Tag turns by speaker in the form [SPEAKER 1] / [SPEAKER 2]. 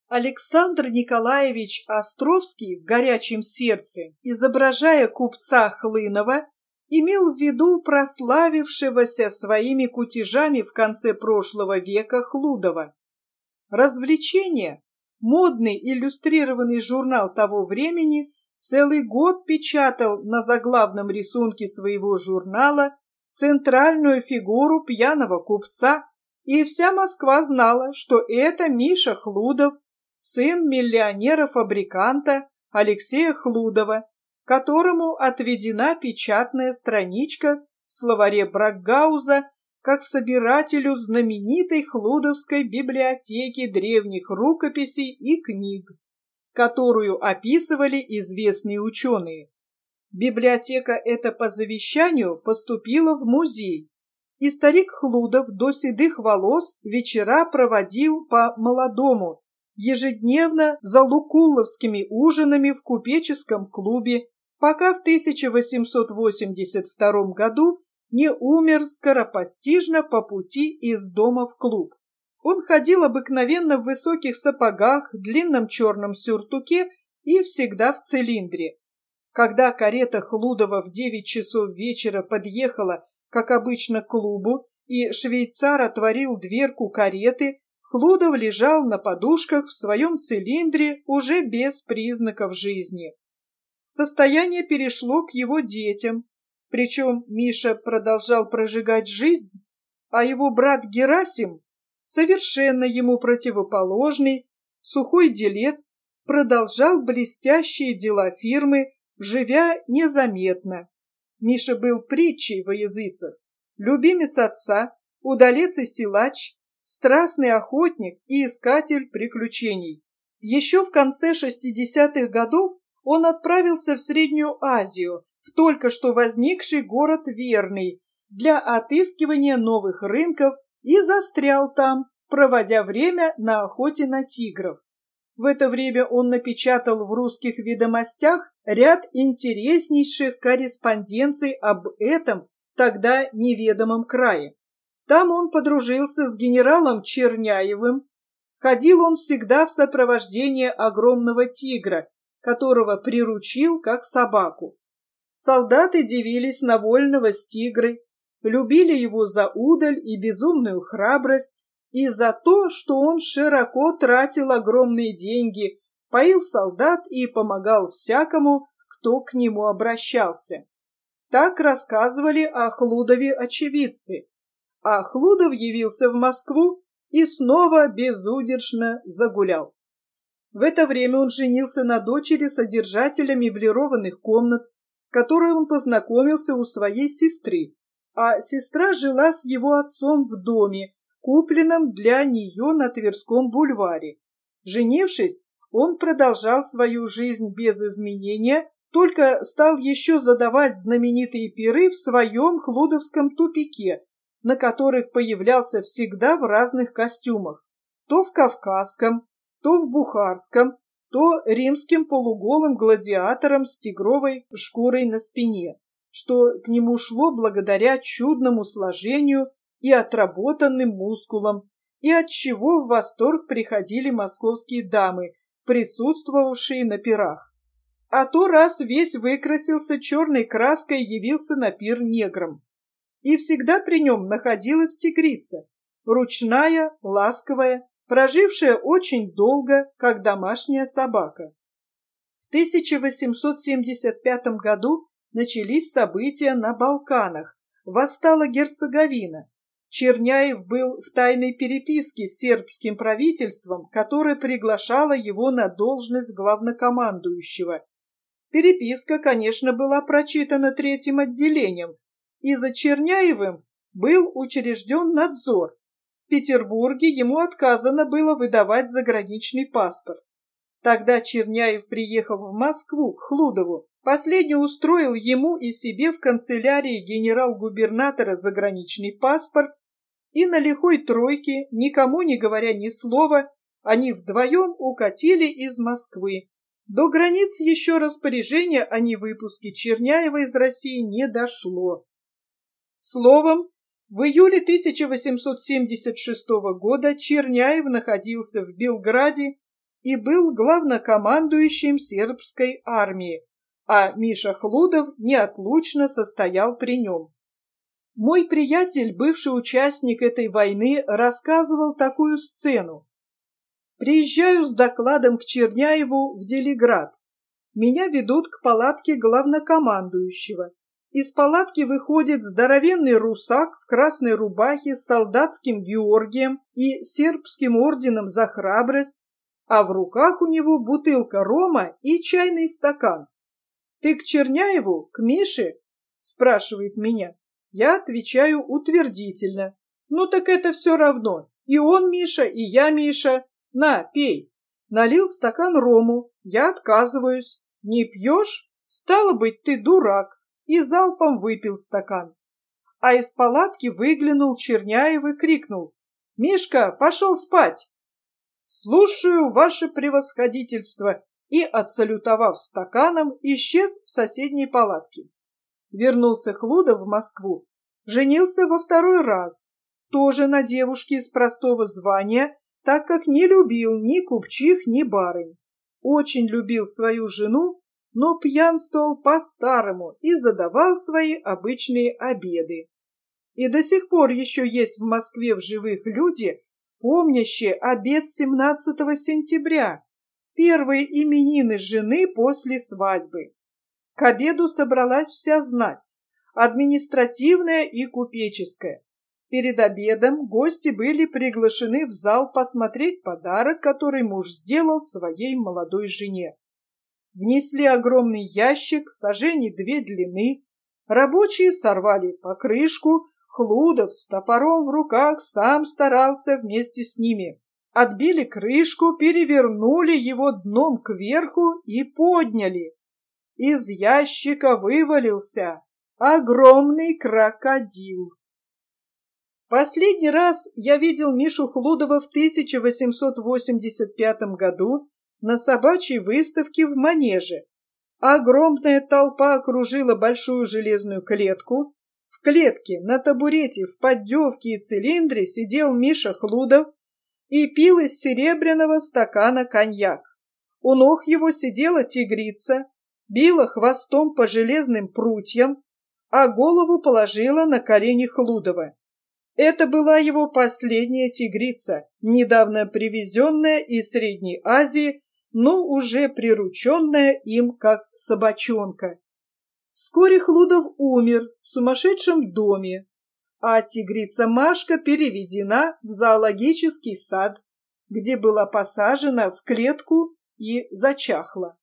[SPEAKER 1] Александр Николаевич Островский в «Горячем сердце», изображая купца Хлынова, имел в виду прославившегося своими кутежами в конце прошлого века Хлудова. «Развлечения», модный иллюстрированный журнал того времени, целый год печатал на заглавном рисунке своего журнала центральную фигуру пьяного купца, и вся Москва знала, что это Миша Хлудов, сын миллионера-фабриканта Алексея Хлудова, которому отведена печатная страничка в словаре Брагауза как собирателю знаменитой Хлудовской библиотеки древних рукописей и книг, которую описывали известные ученые. Библиотека эта по завещанию поступила в музей, и старик Хлудов до седых волос вечера проводил по-молодому, ежедневно за лукулловскими ужинами в купеческом клубе, пока в 1882 году не умер скоропостижно по пути из дома в клуб. Он ходил обыкновенно в высоких сапогах, длинном черном сюртуке и всегда в цилиндре. Когда карета Хлудова в 9 часов вечера подъехала, как обычно, к клубу, и швейцар отворил дверку кареты, Хлудов лежал на подушках в своем цилиндре уже без признаков жизни. Состояние перешло к его детям, причем Миша продолжал прожигать жизнь, а его брат Герасим, совершенно ему противоположный, сухой делец, продолжал блестящие дела фирмы, живя незаметно. Миша был притчей во языцах, любимец отца, удалец и силач, страстный охотник и искатель приключений. Еще в конце 60-х годов он отправился в Среднюю Азию, в только что возникший город Верный, для отыскивания новых рынков и застрял там, проводя время на охоте на тигров. В это время он напечатал в «Русских ведомостях» ряд интереснейших корреспонденций об этом тогда неведомом крае. Там он подружился с генералом Черняевым. Ходил он всегда в сопровождении огромного тигра, которого приручил как собаку. Солдаты дивились на вольного с тигрой, любили его за удаль и безумную храбрость, и за то, что он широко тратил огромные деньги, поил солдат и помогал всякому, кто к нему обращался. Так рассказывали о Хлудове очевидцы. А Хлудов явился в Москву и снова безудержно загулял. В это время он женился на дочери содержателя меблированных комнат, с которой он познакомился у своей сестры, а сестра жила с его отцом в доме, купленном для нее на Тверском бульваре. Женившись, он продолжал свою жизнь без изменения, только стал еще задавать знаменитые пиры в своем Хлудовском тупике, на которых появлялся всегда в разных костюмах, то в кавказском, то в бухарском, то римским полуголым гладиатором с тигровой шкурой на спине, что к нему шло благодаря чудному сложению и отработанным мускулам, и отчего в восторг приходили московские дамы, присутствовавшие на пирах. А то раз весь выкрасился черной краской, явился на пир негром. И всегда при нем находилась тигрица, ручная, ласковая, прожившая очень долго, как домашняя собака. В 1875 году начались события на Балканах, восстала Герцеговина. Черняев был в тайной переписке с сербским правительством, которое приглашало его на должность главнокомандующего. Переписка, конечно, была прочитана третьим отделением, и за Черняевым был учрежден надзор. В Петербурге ему отказано было выдавать заграничный паспорт. Тогда Черняев приехал в Москву к Хлудову. Последний устроил ему и себе в канцелярии генерал-губернатора заграничный паспорт, и на лихой тройке, никому не говоря ни слова, они вдвоем укатили из Москвы. До границ еще распоряжение о невыпуске Черняева из России не дошло. Словом, в июле 1876 года Черняев находился в Белграде, и был главнокомандующим сербской армии, а Миша Хлудов неотлучно состоял при нем. Мой приятель, бывший участник этой войны, рассказывал такую сцену. Приезжаю с докладом к Черняеву в Делиград. Меня ведут к палатке главнокомандующего. Из палатки выходит здоровенный русак в красной рубахе с солдатским Георгием и сербским орденом за храбрость, а в руках у него бутылка рома и чайный стакан. «Ты к Черняеву, к Мише?» – спрашивает меня. Я отвечаю утвердительно. «Ну так это все равно. И он Миша, и я Миша. На, пей». Налил стакан рому. Я отказываюсь. «Не пьешь? Стало быть, ты дурак». И залпом выпил стакан. А из палатки выглянул Черняев и крикнул: «Мишка, пошел спать!» «Слушаю, ваше превосходительство!» И, отсалютовав стаканом, исчез в соседней палатке. Вернулся Хлудов в Москву, женился во второй раз, тоже на девушке из простого звания, так как не любил ни купчих, ни барынь. Очень любил свою жену, но пьянствовал по-старому и задавал свои обычные обеды. И до сих пор еще есть в Москве в живых люди, помнящие обед 17 сентября, первые именины жены после свадьбы. К обеду собралась вся знать, административная и купеческая. Перед обедом гости были приглашены в зал посмотреть подарок, который муж сделал своей молодой жене. Внесли огромный ящик, сажени 2 длины. Рабочие сорвали покрышку, Хлудов с топором в руках сам старался вместе с ними. Отбили крышку, перевернули его дном кверху и подняли. Из ящика вывалился огромный крокодил. Последний раз я видел Мишу Хлудова в 1885 году на собачьей выставке в Манеже. Огромная толпа окружила большую железную клетку. В клетке на табурете в поддевке и цилиндре сидел Миша Хлудов и пил из серебряного стакана коньяк. У ног его сидела тигрица, била хвостом по железным прутьям, а голову положила на колени Хлудова. Это была его последняя тигрица, недавно привезенная из Средней Азии, но уже прирученная им как собачонка. Вскоре Хлудов умер в сумасшедшем доме, а тигрица Машка переведена в зоологический сад, где была посажена в клетку и зачахла.